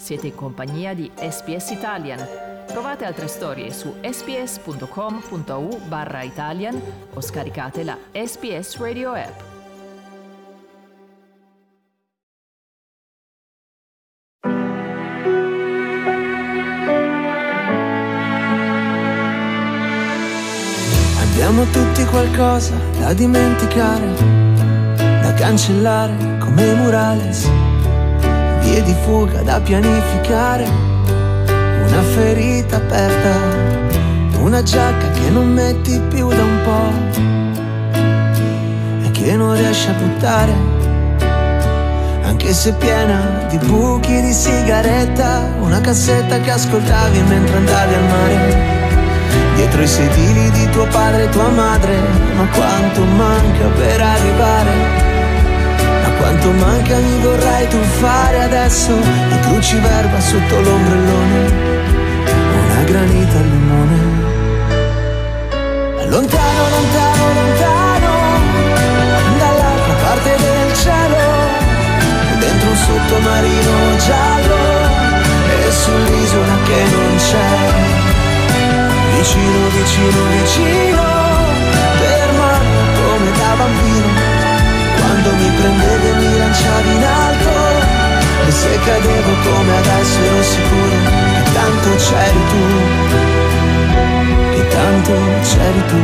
Siete in compagnia di SBS Italian. Trovate altre storie su sbs.com.au/Italian o scaricate la SBS Radio app. Abbiamo tutti qualcosa da dimenticare, da cancellare come murales, vie di fuga da pianificare, una ferita aperta, una giacca che non metti più da un po' e che non riesci a buttare, anche se piena di buchi di sigaretta, una cassetta che ascoltavi mentre andavi al mare. Dietro i sedili di tuo padre e tua madre, ma quanto manca per arrivare? Ma quanto manca mi vorrai tu fare adesso? Il cruciverba sotto l'ombrellone, una granita al limone. Lontano, lontano, lontano, dall'altra parte del cielo, dentro un sottomarino giallo e sull'isola che non c'è. Vicino, vicino, vicino, per mano come da bambino, quando mi prendevi e mi lanciavi in alto, e se cadevo come adesso ero sicuro che tanto c'eri tu, che tanto c'eri tu.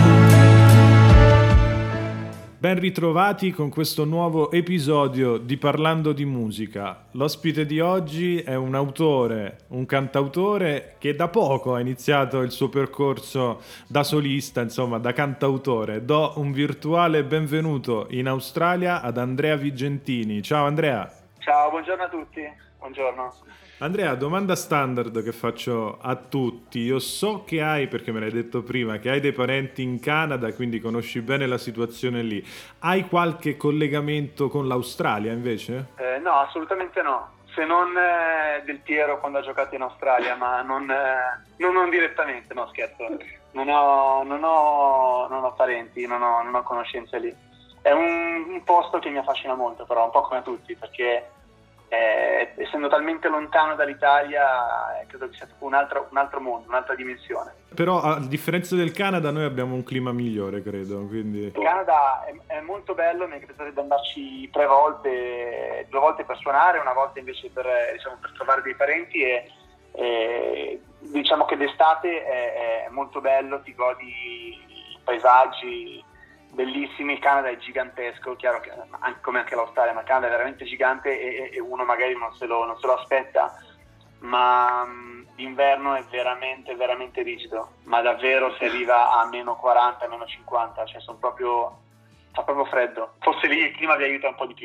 Ben ritrovati con questo nuovo episodio di Parlando di Musica. L'ospite di oggi è un autore, un cantautore che da poco ha iniziato il suo percorso da solista, insomma da cantautore. Do un virtuale benvenuto in Australia ad Andrea Vigentini. Ciao Andrea. Ciao, buongiorno a tutti. Buongiorno. Andrea, domanda standard che faccio a tutti. Io so che hai, perché me l'hai detto prima, che hai dei parenti in Canada, quindi conosci bene la situazione lì. Hai qualche collegamento con l'Australia invece? No, assolutamente no. Se non Del Piero quando ha giocato in Australia, ma non direttamente, no scherzo. Non ho parenti, non ho conoscenze lì. È un posto che mi affascina molto, però un po' come a tutti, perché essendo talmente lontano dall'Italia credo che sia un altro mondo, un'altra dimensione. Però a differenza del Canada noi abbiamo un clima migliore, credo, quindi... Il Canada è molto bello, mi è capitato di andarci 3 volte, 2 volte per suonare, una volta invece per trovare dei parenti, e diciamo che d'estate è molto bello, ti godi i paesaggi bellissimi. Il Canada è gigantesco, chiaro che come anche l'Australia, ma il Canada è veramente gigante e uno magari non se lo aspetta, ma d'inverno è veramente veramente rigido, ma davvero si arriva a meno 40, meno 50, cioè fa proprio freddo. Forse lì il clima vi aiuta un po' di più.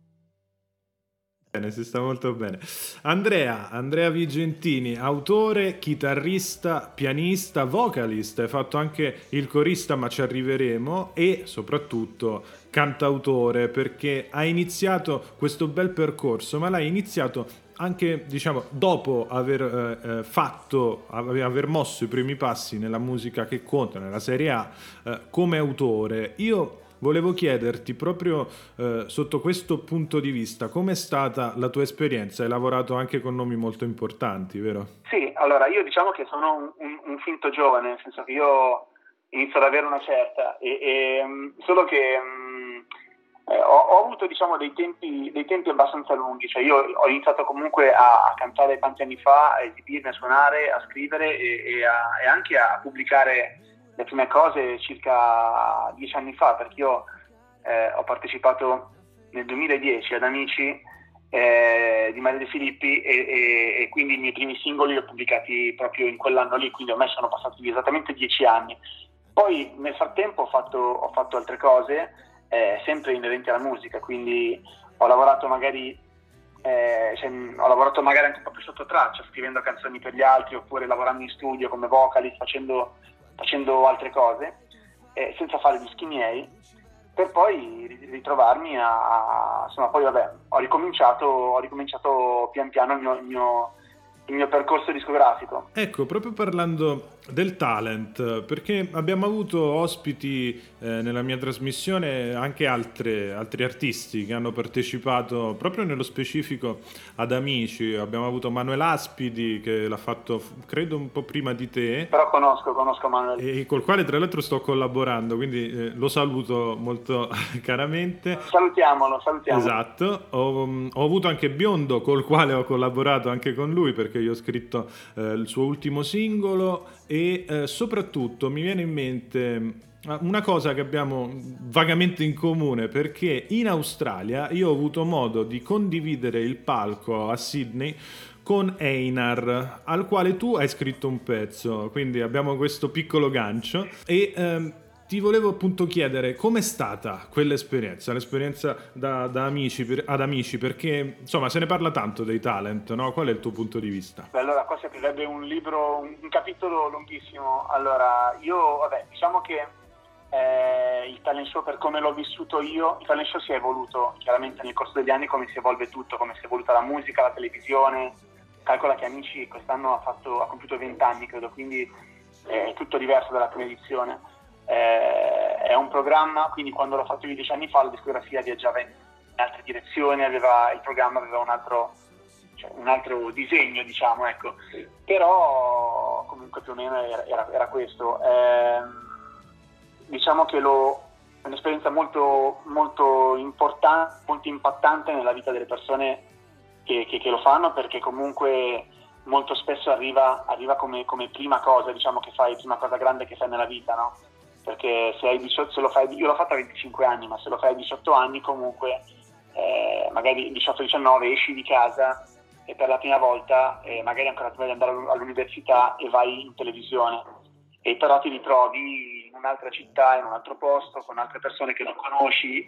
Bene, si sta molto bene. Andrea Vigentini, autore, chitarrista, pianista, vocalist, hai fatto anche il corista, ma ci arriveremo, e soprattutto cantautore, perché hai iniziato questo bel percorso, ma l'hai iniziato anche, diciamo, dopo aver aver mosso i primi passi nella musica che conta, nella Serie A, come autore. Io volevo chiederti proprio sotto questo punto di vista, com'è stata la tua esperienza? Hai lavorato anche con nomi molto importanti, vero? Sì, allora io diciamo che sono un finto giovane, nel senso che io inizio ad avere una certa, solo che ho avuto diciamo dei tempi abbastanza lunghi, cioè io ho iniziato comunque a cantare tanti anni fa, a esibirmi, a suonare, a scrivere e anche a pubblicare le prime cose circa 10 anni fa, perché io ho partecipato nel 2010 ad Amici di Maria De Filippi e quindi i miei primi singoli li ho pubblicati proprio in quell'anno lì, quindi ormai sono passati esattamente 10 anni. Poi nel frattempo ho fatto altre cose, sempre inerenti alla musica, quindi ho lavorato magari anche un po' più sotto traccia, scrivendo canzoni per gli altri, oppure lavorando in studio come vocalist, facendo altre cose, senza fare dischi miei, per poi ritrovarmi insomma, poi vabbè, ho ricominciato pian piano il il mio percorso discografico. Ecco, proprio parlando del talent, perché abbiamo avuto ospiti nella mia trasmissione anche altri artisti che hanno partecipato proprio nello specifico ad Amici. Abbiamo avuto Manuel Aspidi che l'ha fatto credo un po' prima di te. Però conosco Manuel. E col quale tra l'altro sto collaborando, quindi lo saluto molto caramente. Salutiamolo. Esatto, ho avuto anche Biondo col quale ho collaborato anche con lui perché io ho scritto il suo ultimo singolo e soprattutto mi viene in mente una cosa che abbiamo vagamente in comune, perché in Australia io ho avuto modo di condividere il palco a Sydney con Einar, al quale tu hai scritto un pezzo, quindi abbiamo questo piccolo gancio e ti volevo appunto chiedere com'è stata quell'esperienza, l'esperienza ad Amici, perché insomma se ne parla tanto dei talent, no? Qual è il tuo punto di vista? Beh, allora qua servirebbe un libro, un capitolo lunghissimo. Allora, diciamo che il talent show, per come l'ho vissuto io, il talent show si è evoluto chiaramente nel corso degli anni, come si evolve tutto, come si è evoluta la musica, la televisione. Calcola che Amici quest'anno ha compiuto 20 anni, credo, quindi è tutto diverso dalla prima edizione. È un programma, quindi quando l'ho fatto io 10 anni fa la discografia viaggiava in altre direzioni, il programma aveva un altro disegno, diciamo, ecco. Però comunque più o meno era questo. Diciamo che è un'esperienza molto, molto importante, molto impattante nella vita delle persone che lo fanno, perché comunque molto spesso arriva come prima cosa, diciamo, che fai, prima cosa grande che fai nella vita, no? Perché se lo fai, io l'ho fatto a 25 anni, ma se lo fai a 18 anni comunque, magari 18-19 esci di casa e per la prima volta, magari ancora prima di andare all'università e vai in televisione, e però ti ritrovi in un'altra città, in un altro posto, con altre persone che non conosci,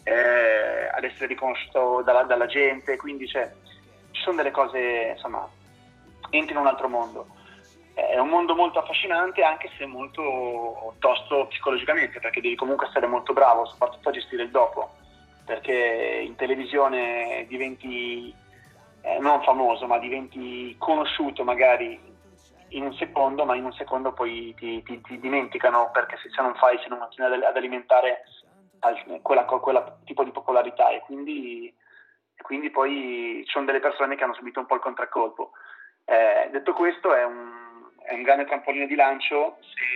ad essere riconosciuto dalla gente, quindi ci sono delle cose, insomma, entri in un altro mondo. È un mondo molto affascinante, anche se molto tosto psicologicamente, perché devi comunque essere molto bravo, soprattutto a gestire il dopo, perché in televisione diventi non famoso, ma diventi conosciuto magari in un secondo, ma in un secondo poi ti dimenticano, perché se non continui ad alimentare quella tipo di popolarità, e quindi poi ci sono delle persone che hanno subito un po' il contraccolpo. Detto questo, è un grande trampolino di lancio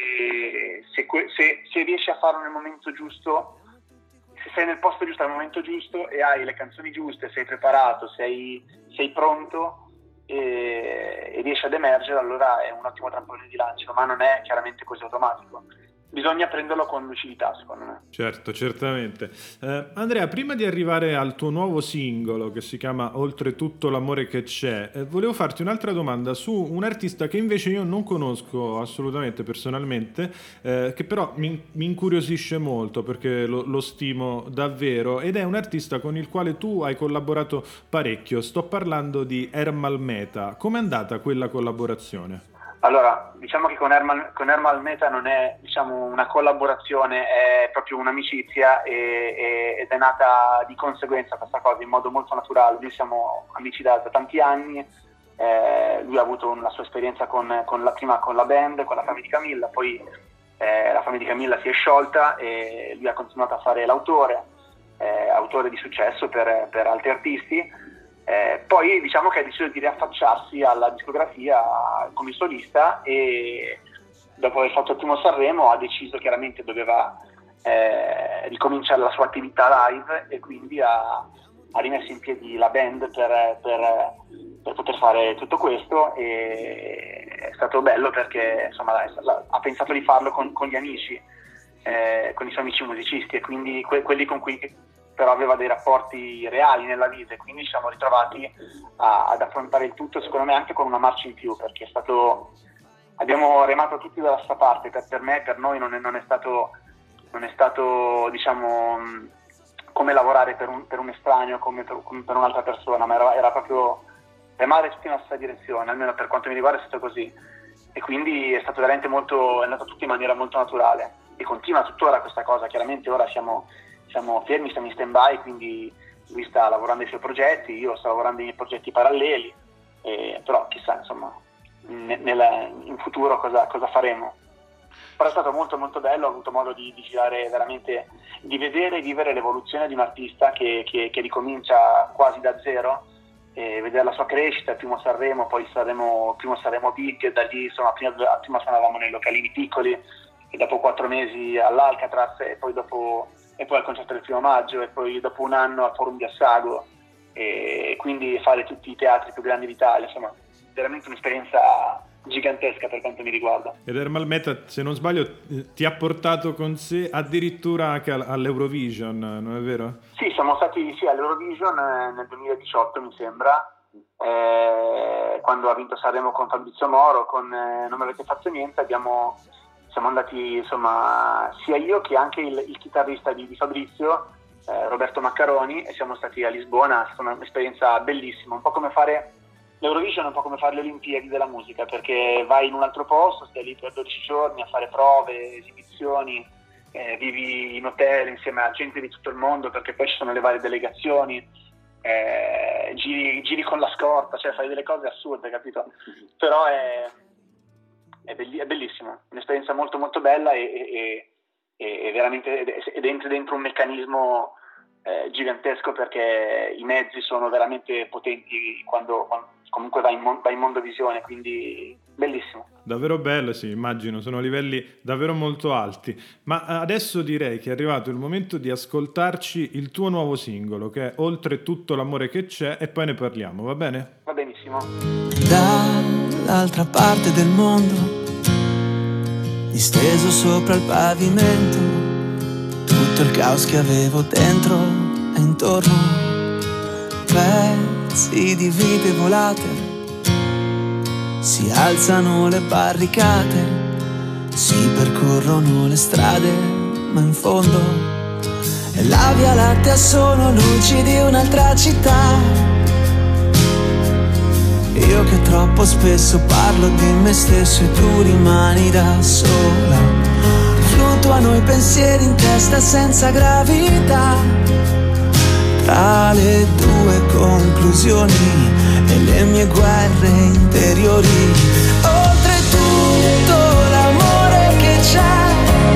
se riesci a farlo nel momento giusto, se sei nel posto giusto al momento giusto e hai le canzoni giuste, sei preparato, sei pronto e riesci ad emergere, allora è un ottimo trampolino di lancio, ma non è chiaramente così automatico. Bisogna prenderlo con lucidità, secondo me. Certo, certamente. Andrea, prima di arrivare al tuo nuovo singolo che si chiama Oltretutto l'amore che c'è, volevo farti un'altra domanda su un artista che invece io non conosco assolutamente personalmente, che però mi incuriosisce molto perché lo stimo davvero, ed è un artista con il quale tu hai collaborato parecchio. Sto parlando di Ermal Meta. Com'è andata quella collaborazione? Allora, diciamo che con Ermal Meta non è, diciamo, una collaborazione, è proprio un'amicizia ed è nata di conseguenza questa cosa in modo molto naturale. Noi siamo amici da tanti anni, lui ha avuto la sua esperienza con la band, con la Family Camilla, poi la Family Camilla si è sciolta e lui ha continuato a fare l'autore di successo per altri artisti. Poi diciamo che ha deciso di riaffacciarsi alla discografia come solista, e dopo aver fatto il primo Sanremo ha deciso, chiaramente doveva ricominciare la sua attività live, e quindi ha rimesso in piedi la band per poter fare tutto questo, e è stato bello perché insomma ha pensato di farlo con gli amici, con i suoi amici musicisti, e quindi quelli con cui però aveva dei rapporti reali nella vita, e quindi ci siamo ritrovati ad affrontare il tutto, secondo me anche con una marcia in più, perché abbiamo remato tutti dalla stessa parte. Per noi non è stato diciamo come lavorare per un estraneo, come per un'altra persona, ma era proprio remare tutti nella stessa direzione, almeno per quanto mi riguarda è stato così, e quindi è stato veramente è andato tutto in maniera molto naturale, e continua tuttora questa cosa. Chiaramente ora siamo fermi, siamo in stand by, quindi lui sta lavorando ai suoi progetti, io sto lavorando ai miei progetti paralleli, però chissà, insomma, in futuro cosa faremo. Però è stato molto molto bello, ho avuto modo di girare veramente, di vedere e vivere l'evoluzione di un artista che ricomincia quasi da zero, e vedere la sua crescita, primo Sanremo, poi primo Sanremo Big, e da lì insomma prima suonavamo nei localini piccoli, e dopo 4 mesi all'Alcatraz, e poi al concerto del 1 maggio, e poi dopo un anno al Forum di Assago, e quindi fare tutti i teatri più grandi d'Italia, insomma veramente un'esperienza gigantesca per quanto mi riguarda. Ed Ermal Meta, se non sbaglio, ti ha portato con sé addirittura anche all'Eurovision, non è vero? Sì, siamo stati all'Eurovision nel 2018 mi sembra, quando ha vinto Sanremo con Fabrizio Moro, con Non mi avete fatto niente. Siamo andati, insomma, sia io che anche il chitarrista di Fabrizio, Roberto Maccaroni, e siamo stati a Lisbona. È stata un'esperienza bellissima, un po' come fare l'Eurovision, è un po' come fare le Olimpiadi della musica, perché vai in un altro posto, stai lì per 12 giorni a fare prove, esibizioni, vivi in hotel insieme a gente di tutto il mondo, perché poi ci sono le varie delegazioni, giri con la scorta, cioè fai delle cose assurde, capito? Però è bellissimo, un'esperienza molto molto bella, e veramente ed entri dentro un meccanismo gigantesco, perché i mezzi sono veramente potenti quando comunque vai in mondovisione, quindi bellissimo. Davvero bello, sì, immagino, sono livelli davvero molto alti. Ma adesso direi che è arrivato il momento di ascoltarci il tuo nuovo singolo, che è Oltre tutto l'amore che c'è, e poi ne parliamo, va bene? Va benissimo. Dall'altra parte del mondo, disteso sopra il pavimento, tutto il caos che avevo dentro e intorno, pezzi di vite volate, si alzano le barricate, si percorrono le strade, ma in fondo è la Via Lattea, sono luci di un'altra città. Io che troppo spesso parlo di me stesso e tu rimani da sola. Fluttuano i pensieri in testa senza gravità, tra le tue conclusioni e le mie guerre interiori. Oltre tutto l'amore che c'è,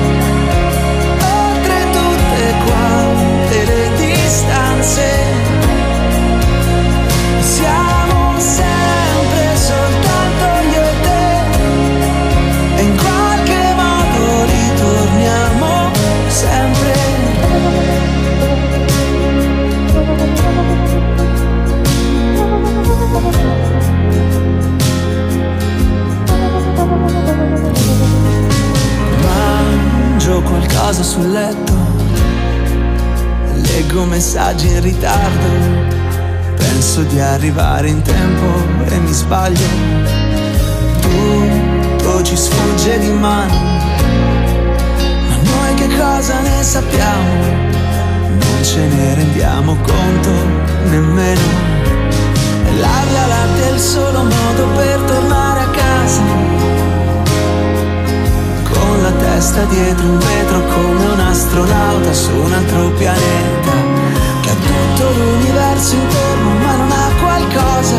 oltre tutte quante le distanze, siamo sempre soltanto io e te, e in qualche modo ritorniamo sempre. Mangio qualcosa sul letto, leggo messaggi in ritardo, penso di arrivare in tempo e mi sbaglio, tutto ci sfugge di mano, ma noi che cosa ne sappiamo, non ce ne rendiamo conto nemmeno. E la Via Lattea è il solo modo per tornare a casa, con la testa dietro un vetro come un astronauta su un altro pianeta, che ha tutto l'universo intorno ma non ha qualcosa,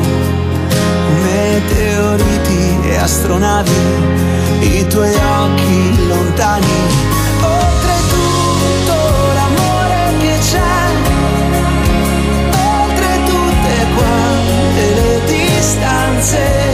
meteoriti e astronavi, i tuoi occhi lontani. Oltre tutto l'amore che c'è, oltre tutte quante le distanze,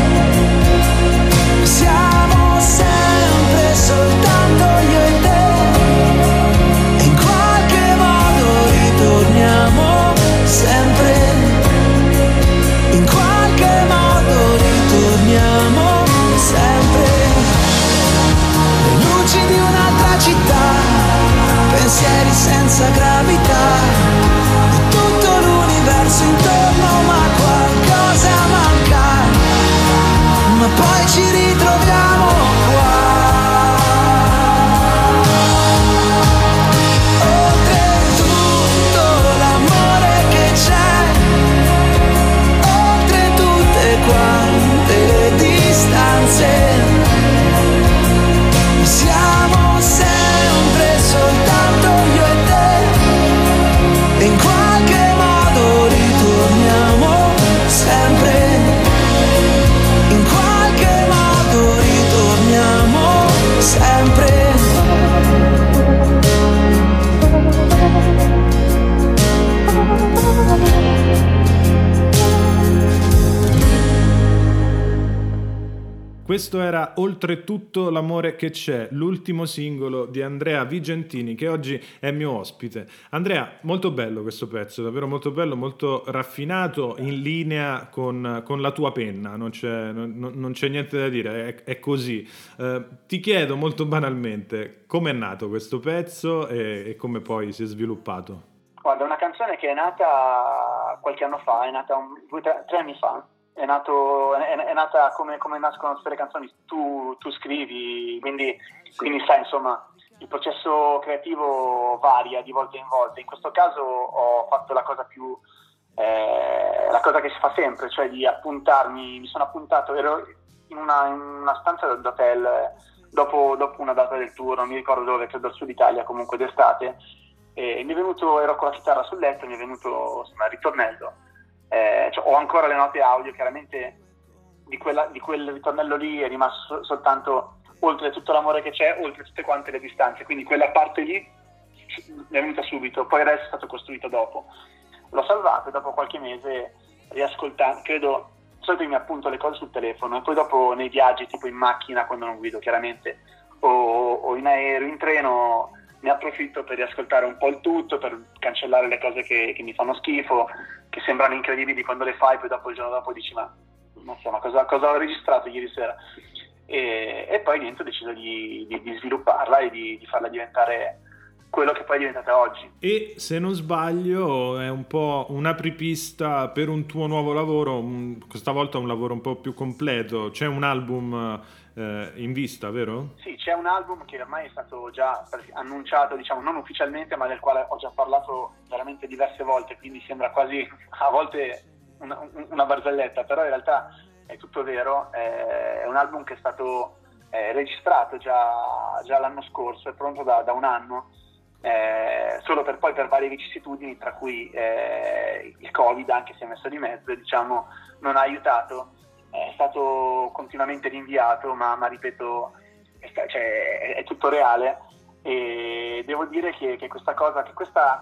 siamo sempre soltanto io e te, e in qualche modo ritorniamo sempre, in qualche modo ritorniamo sempre. Le luci di un'altra città, pensieri senza gravità, e tutto l'universo intorno, ma qualcosa manca, ma poi ci ritroviamo qua. Oltre tutto l'amore che c'è, oltre tutte quante le distanze, siamo sempre soltanto io e te, Questo era Oltretutto l'amore che c'è, l'ultimo singolo di Andrea Vigentini, che oggi è mio ospite. Andrea, molto bello questo pezzo, davvero molto bello, molto raffinato, in linea con la tua penna, non c'è niente da dire, è così. Ti chiedo molto banalmente, come è nato questo pezzo e come poi si è sviluppato? Guarda, è una canzone che è nata qualche anno fa, è nata 2-3 anni fa. È nata come nascono tutte le canzoni, tu scrivi, quindi sai, insomma, il processo creativo varia di volta in volta. In questo caso ho fatto la cosa che si fa sempre, cioè di appuntarmi. Mi sono appuntato, ero in una stanza d'hotel dopo una data del tour, non mi ricordo dove, credo al sud Italia, comunque d'estate, e mi è venuto, ero con la chitarra sul letto, mi è venuto insomma il ritornello. Ho ancora le note audio, chiaramente di quel ritornello lì è rimasto soltanto oltre tutto l'amore che c'è, oltre tutte quante le distanze, quindi quella parte lì mi è venuta subito, poi il resto è stato costruito dopo. L'ho salvato e dopo qualche mese riascoltando, credo, di solito mi appunto le cose sul telefono e poi dopo nei viaggi, tipo in macchina quando non guido chiaramente, o in aereo, in treno, ne approfitto per riascoltare un po' il tutto, per cancellare le cose che mi fanno schifo, che sembrano incredibili quando le fai, poi dopo il giorno dopo dici ma cosa ho registrato ieri sera? E poi niente, ho deciso di svilupparla e di farla diventare quello che poi è diventata oggi. E se non sbaglio è un po' un'apripista per un tuo nuovo lavoro, questa volta un lavoro un po' più completo. C'è un album in vista, vero? Sì, c'è un album che ormai è stato già annunciato, diciamo non ufficialmente, ma del quale ho già parlato veramente diverse volte, quindi sembra quasi a volte una barzelletta, però in realtà è tutto vero. È un album che è stato registrato già l'anno scorso, è pronto da un anno, solo per varie vicissitudini, tra cui il Covid, anche se è messo di mezzo, diciamo, non ha aiutato. È stato continuamente rinviato, ma ripeto, è tutto reale, e devo dire che questa cosa, che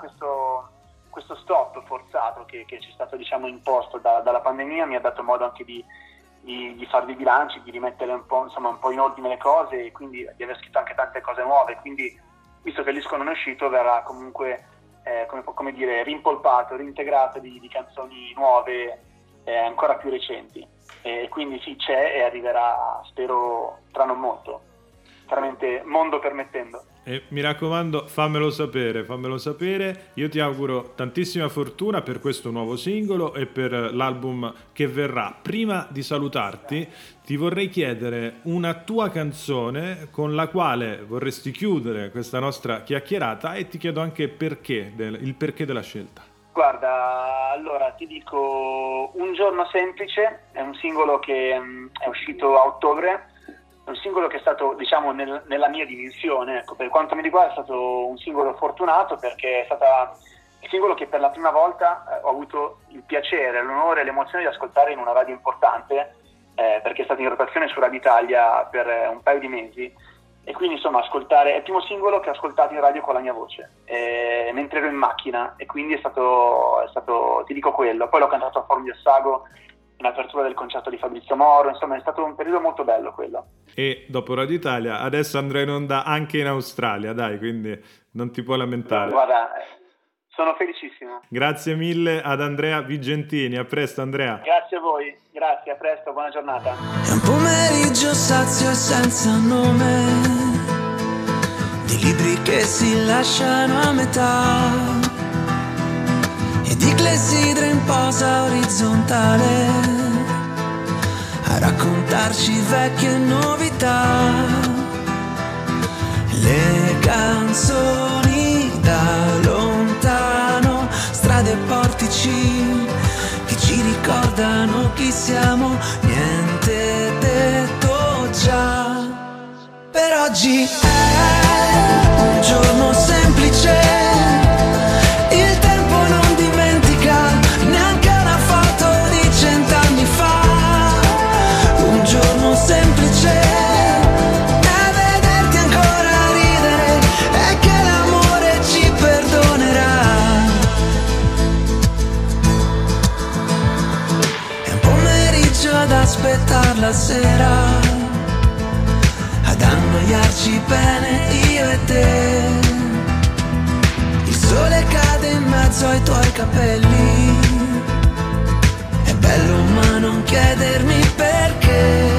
questo stop forzato che ci è stato, diciamo, imposto dalla pandemia mi ha dato modo anche di fare dei bilanci, di rimettere un po' in ordine le cose, e quindi di aver scritto anche tante cose nuove. Quindi, visto che il disco non è uscito, verrà comunque come dire, rimpolpato, reintegrato di canzoni nuove, ancora più recenti. E quindi sì, c'è e arriverà, spero, tra non molto, chiaramente mondo permettendo. E mi raccomando, fammelo sapere. Io ti auguro tantissima fortuna per questo nuovo singolo e per l'album che verrà. Prima di salutarti ti vorrei chiedere una tua canzone con la quale vorresti chiudere questa nostra chiacchierata, e ti chiedo anche il perché della scelta. Guarda, allora ti dico Un giorno semplice, è un singolo che è uscito a ottobre, è un singolo che è stato, diciamo, nella mia dimensione, ecco, per quanto mi riguarda è stato un singolo fortunato, perché è stata il singolo che per la prima volta ho avuto il piacere, l'onore e l'emozione di ascoltare in una radio importante, perché è stato in rotazione su Radio Italia per un paio di mesi. E quindi insomma ascoltare, è il primo singolo che ho ascoltato in radio con la mia voce, mentre ero in macchina, e quindi è stato, ti dico quello. Poi l'ho cantato a Forum di Assago in apertura del concerto di Fabrizio Moro, insomma è stato un periodo molto bello quello. E dopo Radio Italia adesso andrà in onda anche in Australia, dai, quindi non ti puoi lamentare. Guarda, sono felicissimo. Grazie mille ad Andrea Vigentini, a presto Andrea. Grazie a voi, grazie, a presto, buona giornata. È un pomeriggio sazio e senza nome, di libri che si lasciano a metà, e di clessidra in posa orizzontale a raccontarci vecchie novità. Le canzoni da lontano, strade e portici che ci ricordano chi siamo, niente detto già. Per oggi è un giorno semplice, il tempo non dimentica neanche una foto di 100 anni fa. Un giorno semplice è vederti ancora ridere e che l'amore ci perdonerà. È un pomeriggio ad aspettare la sera, ad annoiarci bene io e te. Il sole cade in mezzo ai tuoi capelli, è bello ma non chiedermi perché.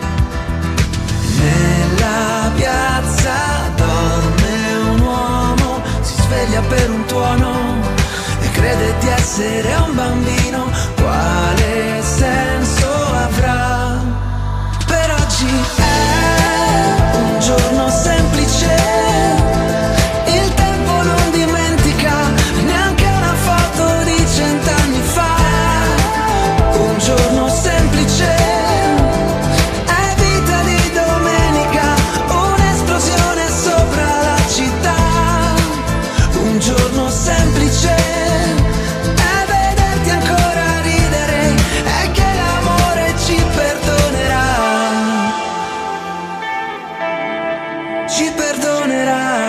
Nella piazza dorme un uomo, si sveglia per un tuono e crede di essere un bambino. Quale senso avrà? Per oggi è un giorno semplice, il tempo non dimentica neanche una foto di 100 anni fa. Un giorno semplice è vita di domenica, un'esplosione sopra la città. Un giorno semplice è vederti ancora ridere, è che l'amore ci perdonerà, ci perdonerà.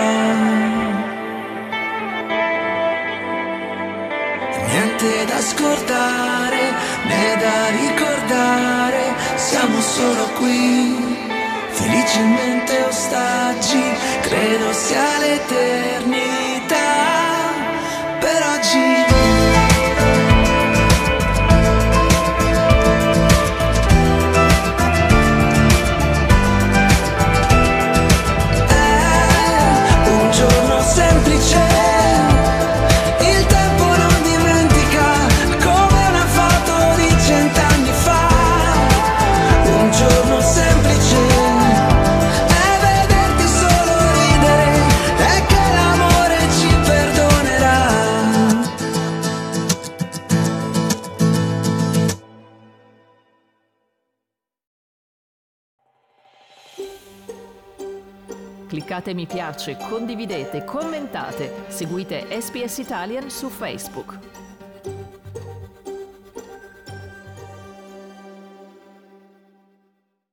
Niente da scordare né da ricordare, siamo solo qui, felicemente ostaggi, credo sia l'eternità. Per oggi un giorno semplice, il tempo non dimentica come una foto di 100 anni fa. Un giorno semplice è vederti solo ridere, è che l'amore ci perdonerà. Cliccate mi piace, condividete, commentate, seguite SBS Italian su Facebook.